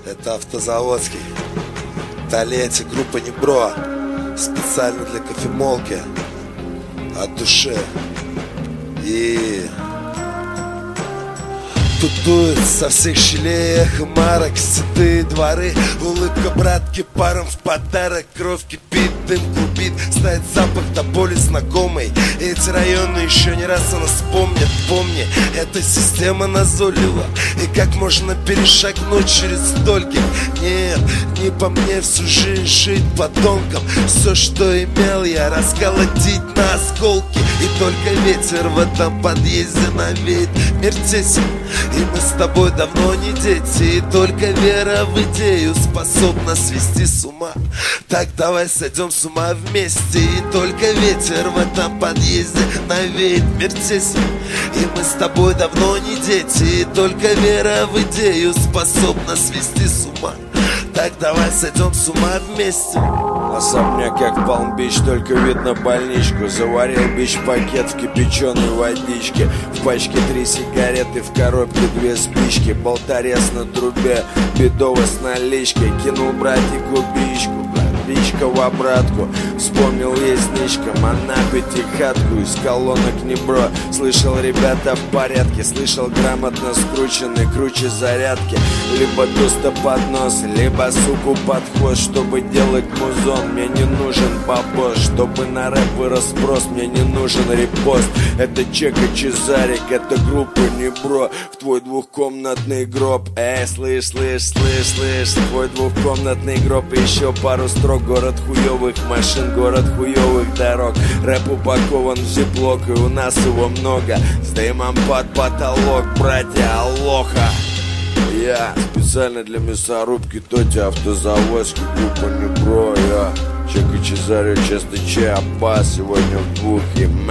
Это Автозаводский. Тольятти, группа Небро. Специально для кофемолки. От души. И тут дует со всех щелей эхо марок, седые дворы, улыбка братки паром в подарок. Кровь кипит, дым клубит, знает запах до боли знакомый. Эти районы еще не раз она вспомнит. Помни, эта система назолила. И как можно перешагнуть через стольких? Нет, не по мне всю жизнь жить подонком. Все, что имел я, расколотить на осколки. И только ветер в этом подъезде навеет. Мир тесен, и мы с тобой давно не дети. И только вера в идею способна свести с ума. Так давай сойдем с ума вместе. И только ветер в этом подъезде навеет. Мир тесен, и мы с тобой давно не дети. И только вера в идею способна свести с ума. Так давай сойдем с ума вместе. Особняк как Палм-Бич, только видно больничку. Заварил бич-пакет в кипяченой водичке. В пачке 3 сигареты, в коробке 2 спички. Болторез на трубе, бедово с наличкой. Кинул братику бичку, бичка в обратку. Вспомнил ездничком, а на пятихатку. Из колонок Небро. Слышал, ребята в порядке. Слышал, грамотно скрученный, круче зарядки. Либо туста под нос, либо суку под хвост. Чтобы делать музон, мне не нужен бабос. Чтобы на рэп вырос спрос, мне не нужен репост. Это Чека Чезарик, это группа Небро. В твой двухкомнатный гроб. Слышь, твой двухкомнатный гроб. И еще пару строк. Город хуёвых машин, город хуёвых дорог. Рэп упакован в зиплок, и у нас его много. С дымом под потолок, братья, алоха. Я специально для мясорубки Тоти, Автозаводский, группа Небро. Я Чека Чезарик, часто Че Аббас. Сегодня в двух и